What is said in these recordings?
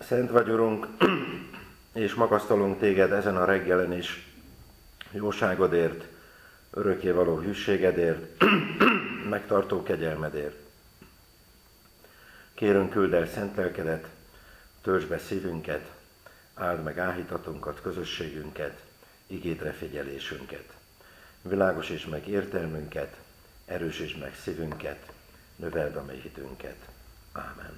Szent vagy, Urunk, és magasztalunk téged ezen a reggelen is, jóságodért, örökkévaló hűségedért, megtartó kegyelmedért. Kérünk, küld el szent lelkedet, töltsd be szívünket, áld meg áhítatunkat, közösségünket, igédre figyelésünket. Világosítsd meg értelmünket, erősítsd meg szívünket, növeld a mi hitünket. Ámen.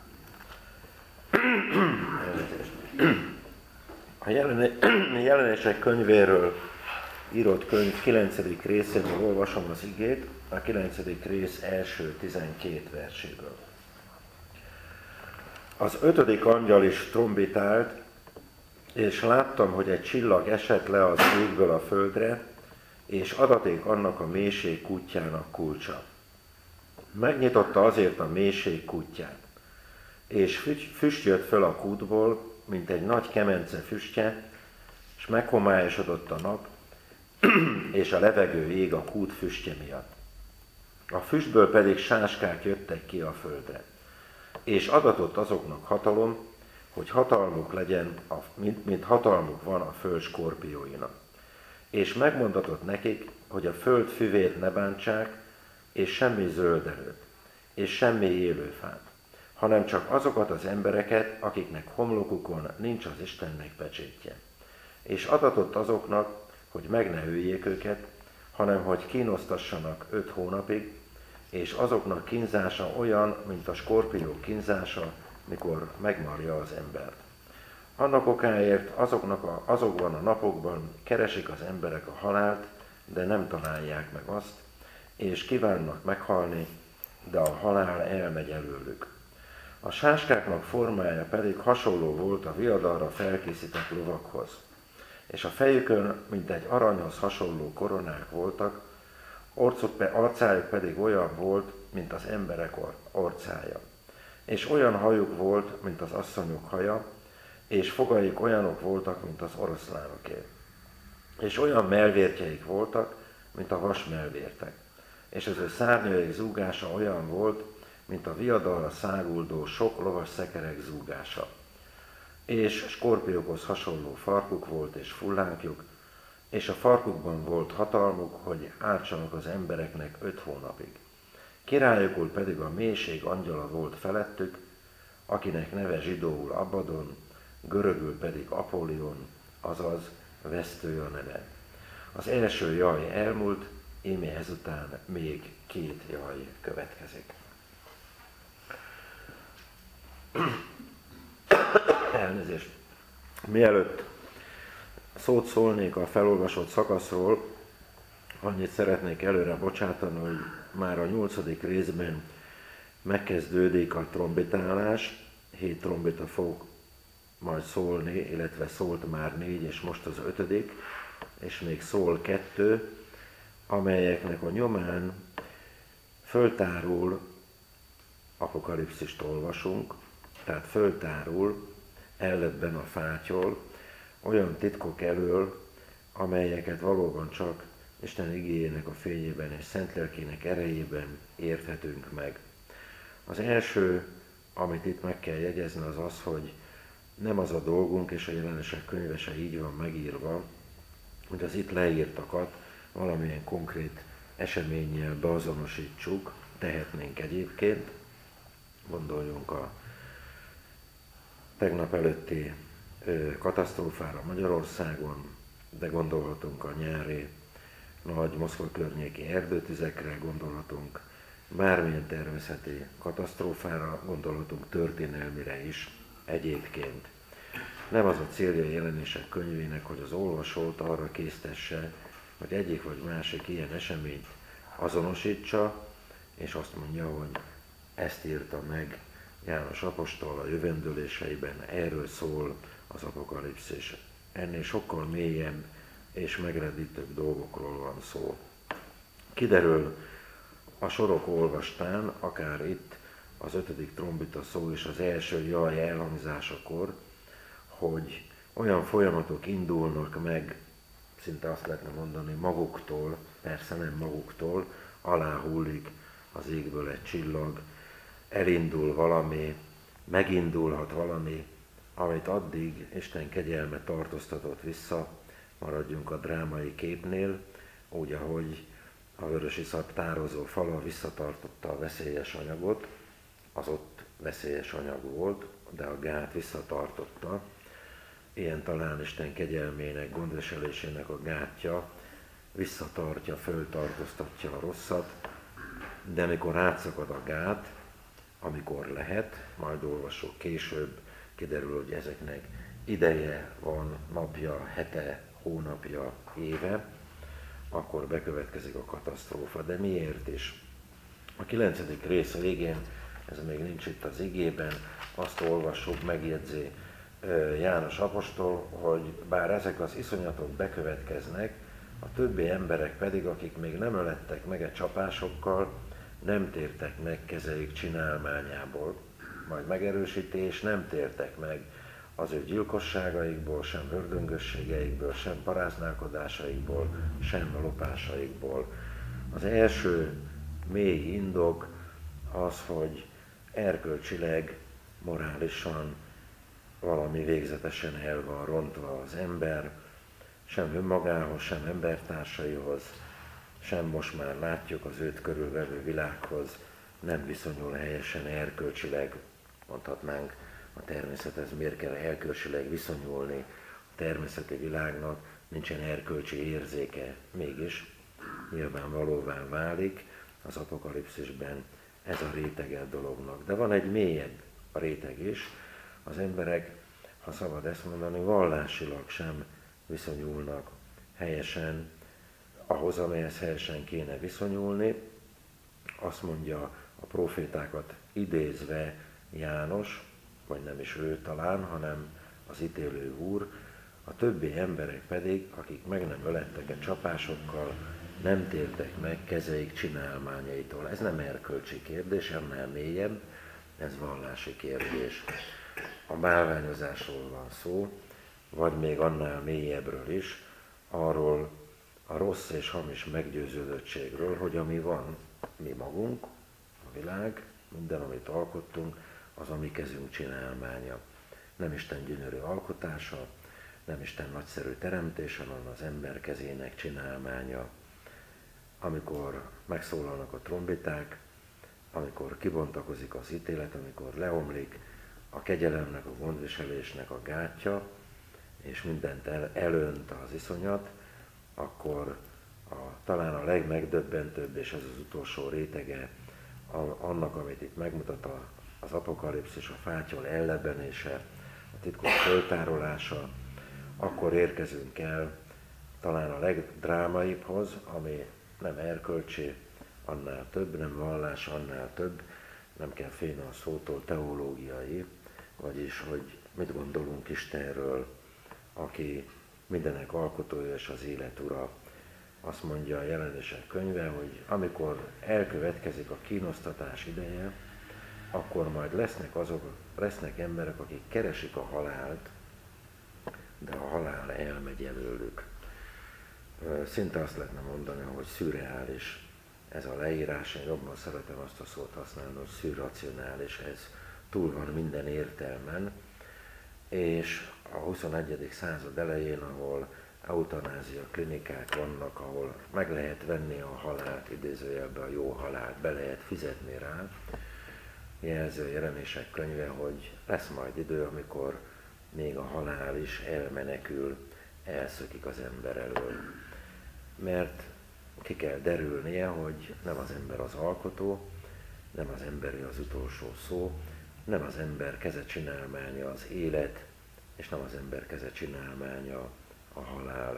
A jelenések könyvéről írott könyv 9. részéből olvasom az igét, a 9. rész első 12 verséből. Az 5. angyal is trombitált, és láttam, hogy egy csillag esett le az égből a földre, és adaték annak a mélység kútjának kulcsa. Megnyitotta azért a mélység kútját, és füst jött föl a kútból, mint egy nagy kemence füstje, és meghomályosodott a nap, és a levegő ég a kút füstje miatt. A füstből pedig sáskák jöttek ki a földre, és adatott azoknak hatalom, hogy hatalmuk legyen, mint hatalmuk van a föld skorpióinak. És megmondatott nekik, hogy a föld füvét ne bántsák, és semmi zöldelőt, és semmi élőfát, hanem csak azokat az embereket, akiknek homlokukon nincs az Istennek pecsétje. És adatott azoknak, hogy meg ne öljék őket, hanem hogy kínosztassanak 5 hónapig, és azoknak kínzása olyan, mint a skorpió kínzása, mikor megmarja az embert. Annak okáért azokban a napokban keresik az emberek a halált, de nem találják meg azt, és kívánnak meghalni, de a halál elmegy előlük. A sáskáknak formája pedig hasonló volt a viadalra felkészített lovakhoz, és a fejükön mintegy aranyhoz hasonló koronák voltak, arcájuk pedig olyan volt, mint az emberek orcája. És olyan hajuk volt, mint az asszonyok haja, és fogaik olyanok voltak, mint az oroszlánoké. És olyan mellvértjeik voltak, mint a vasmelvértek. És az ő szárnyaik zúgása olyan volt, mint a viadalra száguldó sok lovas szekerek zúgása. És skorpiókhoz hasonló farkuk volt és fullánkjuk, és a farkukban volt hatalmuk, hogy ártsanak az embereknek 5 hónapig. Királyokul pedig a mélység angyala volt felettük, akinek neve zsidóul Abaddon, görögül pedig Apolion, azaz vesztő a neve. Az első jaj elmúlt, íme ezután még 2 jaj következik. Elnézést. Mielőtt szót szólnék a felolvasott szakaszról, annyit szeretnék előre bocsátani, hogy már a 8. részben megkezdődik a trombitálás, 7 trombita fog majd szólni, illetve szólt már 4, és most az 5, és még szól 2, amelyeknek a nyomán föltárul, apokalipszist olvasunk, tehát föltárul, elletben a fátyol, olyan titkok elől, amelyeket valóban csak Isten igéjének a fényében és szent lelkének erejében érthetünk meg. Az első, amit itt meg kell jegyezni, az az, hogy nem az a dolgunk, és a jelenések könyve se így van megírva, hogy az itt leírtakat valamilyen konkrét eseménnyel beazonosítsuk, tehetnénk egyébként. Gondoljunk a tegnap előtti katasztrófára Magyarországon, de gondolhatunk a nyári nagy Moszkva környéki erdőtüzekre, gondolhatunk bármilyen természeti katasztrófára, gondolhatunk történelmire is egyébként. Nem az a célja a jelenések könyvének, hogy az olvasót arra késztesse, hogy egyik vagy másik ilyen eseményt azonosítsa, és azt mondja, hogy ezt írta meg János apostol a jövendőléseiben, erről szól az apokalipszis. Ennél sokkal mélyebb és megreddítőbb dolgokról van szó. Kiderül a sorok olvastán, akár itt az 5. trombita szó és az első jaj elhangzásakor, hogy olyan folyamatok indulnak meg, szinte azt lehetne mondani maguktól, persze nem maguktól, aláhullik az égből egy csillag, elindul valami, megindulhat valami, amit addig Isten kegyelme tartóztatott vissza, maradjunk a drámai képnél, úgy, ahogy a vörösiszap tározó fala visszatartotta a veszélyes anyagot, az ott veszélyes anyag volt, de a gát visszatartotta. Ilyen talán Isten kegyelmének, gondviselésének a gátja, visszatartja, föltartóztatja a rosszat, de amikor átszakad a gát, amikor lehet, majd olvasok később, kiderül, hogy ezeknek ideje van, napja, hete, hónapja, éve, akkor bekövetkezik a katasztrófa. De miért is? A 9. rész végén, ez még nincs itt az igében, azt olvassuk, megjegyzi János apostol, hogy bár ezek az iszonyatok bekövetkeznek, a többi emberek pedig, akik még nem ölettek meg csapásokkal, nem tértek meg kezeik csinálmányából, majd megerősítés, nem tértek meg az ő gyilkosságaikból, sem ördöngösségeikből, sem paráználkodásaikból, sem lopásaikból. Az első mély indok az, hogy erkölcsileg, morálisan valami végzetesen el van rontva az ember, sem önmagához, sem embertársaihoz, sem most már látjuk az őt körülvevő világhoz, nem viszonyul helyesen erkölcsileg, mondhatnánk, a természethez miért kell erkölcsileg viszonyulni, a természeti világnak nincsen erkölcsi érzéke, mégis nyilvánvalóvá válik az apokalipszisben ez a rétege dolognak. De van egy mélyebb réteg is, az emberek, ha szabad ezt mondani, vallásilag sem viszonyulnak helyesen ahhoz, amelyhez helyesen kéne viszonyulni. Azt mondja a profétákat idézve János, vagy nem is ő talán, hanem az ítélő úr, a többi emberek pedig, akik meg nem ölettek csapásokkal, nem tértek meg kezeik csinálmányaitól. Ez nem erkölcsi kérdés, annál mélyebb, ez vallási kérdés. A bálványozásról van szó, vagy még annál mélyebbről is, arról a rossz és hamis meggyőződöttségről, hogy ami van, mi magunk, a világ, minden, amit alkottunk, az a mi kezünk csinálmánya. Nem Isten gyönyörű alkotása, nem Isten nagyszerű teremtése, hanem az ember kezének csinálmánya. Amikor megszólalnak a trombiták, amikor kibontakozik az ítélet, amikor leomlik a kegyelemnek, a gondviselésnek a gátja, és mindent elönt az iszonyat, akkor talán a legmegdöbbentőbb, és ez az utolsó rétege annak, amit itt megmutat az apokalipszis, a fátyol ellebenése, a titkos föltárolása, akkor érkezünk el talán a legdrámaibbhoz, ami nem erkölcsi, annál több, nem vallás, annál több, nem kell félni a szótól, teológiai, vagyis, hogy mit gondolunk Istenről, aki mindenek alkotója és az élet ura. Azt mondja a Jelenések könyve, hogy amikor elkövetkezik a kínosztatás ideje, akkor majd lesznek emberek, akik keresik a halált, de a halál elmegy előlük. Szinte azt lehetne mondani, hogy szürreális ez a leírás, én jobban szeretem azt a szót használni, hogy szürracionális, ez túl van minden értelmen, és a 21. század elején, ahol eutanázia klinikák vannak, ahol meg lehet venni a halált, idézőjelben a jó halált, be lehet fizetni rá, jelző a Jelenések könyve, hogy lesz majd idő, amikor még a halál is elmenekül, elszökik az ember elől. Mert ki kell derülnie, hogy nem az ember az alkotó, nem az emberi az utolsó szó, nem az ember keze csinálmánya az élet, és nem az ember keze csinálmánya a halál.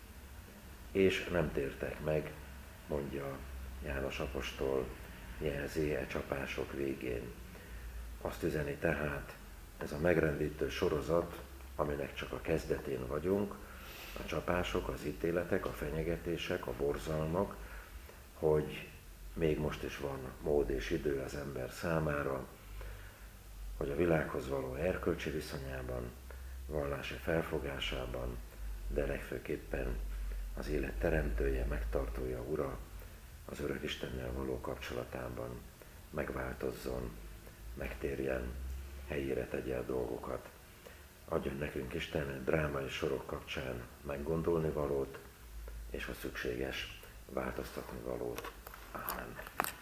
És nem tértek meg, mondja János apostol, jelzi csapások végén. Azt üzeni tehát ez a megrendítő sorozat, aminek csak a kezdetén vagyunk, a csapások, az ítéletek, a fenyegetések, a borzalmak, hogy még most is van mód és idő az ember számára, hogy a világhoz való erkölcsi viszonyában, vallási felfogásában, de legfőképpen az élet teremtője, megtartója, ura, az örök Istennel való kapcsolatában megváltozzon, megtérjen, helyére tegye a dolgokat. adjon nekünk Isten drámai sorok kapcsán meggondolni valót, és ha szükséges, változtatni valót. Ámen.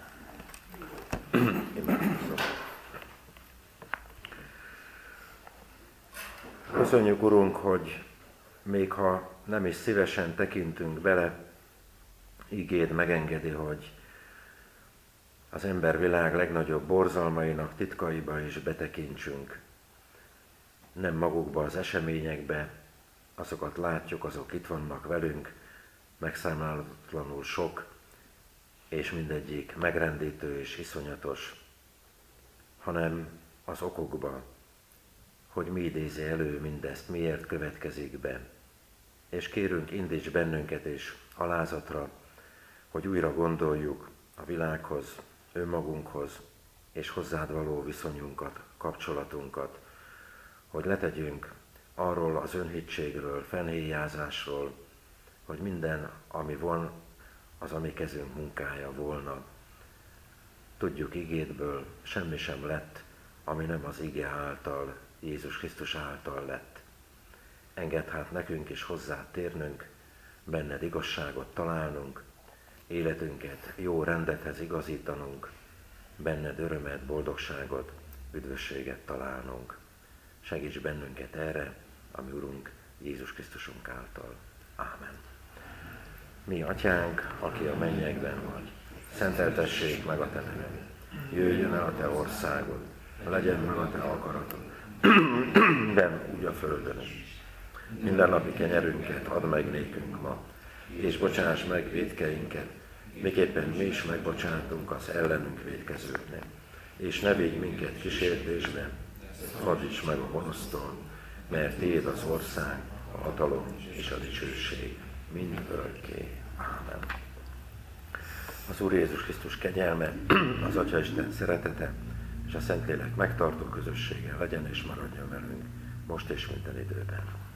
Imádkozzunk. Köszönjük, Urunk, hogy még ha nem is szívesen tekintünk bele, igéd megengedi, hogy az embervilág legnagyobb borzalmainak titkaiba is betekintsünk. Nem magukba az eseményekbe, azokat látjuk, azok itt vannak velünk, megszámlálatlanul sok, és mindegyik megrendítő és iszonyatos, hanem az okokba, hogy mi idézi elő mindezt, miért következik be. És kérünk, indíts bennünket és alázatra, hogy újra gondoljuk a világhoz, önmagunkhoz és hozzád való viszonyunkat, kapcsolatunkat, hogy letegyünk arról az önhitségről, fennhéjázásról, hogy minden, ami van, az a mi kezünk munkája volna. Tudjuk igédből, semmi sem lett, ami nem az ige által, Jézus Krisztus által lett. Engedd hát nekünk is hozzád térnünk, benned igazságot találnunk, életünket jó rendethez igazítanunk, benned örömet, boldogságot, üdvösséget találnunk. Segíts bennünket erre, ami Urunk Jézus Krisztusunk által. Ámen. Mi, Atyánk, aki a mennyekben vagy, szenteltessék meg a te neved. Jöjjön el a te országod, legyen meg a te akaratod, de úgy a földön is. Mindennapi kenyerünket add meg nékünk ma, és bocsáss meg vétkeinket, miképpen mi is megbocsátunk az ellenünk vétkezőknek. És ne vigy minket kísértésbe, szabadíts meg a gonosztól, mert tiéd az ország, a hatalom és a dicsőség mind örökké. Ámen. Az Úr Jézus Krisztus kegyelme, az Atyaisten szeretete és a Szentlélek megtartó közössége legyen és maradjon velünk most és minden időben.